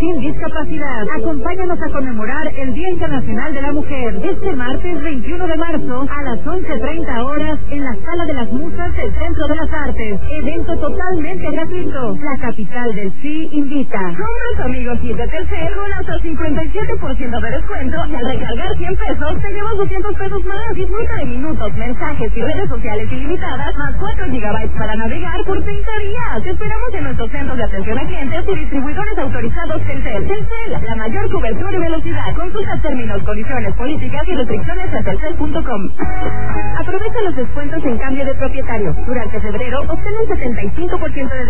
sin discapacidad. Acompáñanos a conmemorar el Día Internacional de la Mujer este martes 21 de marzo a las 11:30 horas en la Sala de las Musas del Centro de las Artes. Evento totalmente gratuito. La capital del sí invita. Compra a tu amigo Kit de Telcel con hasta 57% de descuento y al recargar 100 pesos te llevas 200 pesos más. Disfruta de minutos, mensajes y redes sociales ilimitadas más 4 gigabytes para navegar por 30 días. Te esperamos en nuestros centros de atención a clientes y distribuidores autorizados Telcel. Telcel, la mayor cobertura y velocidad. Consulta términos, condiciones, políticas y restricciones en telcel.com. Aprovecha los descuentos en cambio de propietario. Durante febrero obtén un 75% de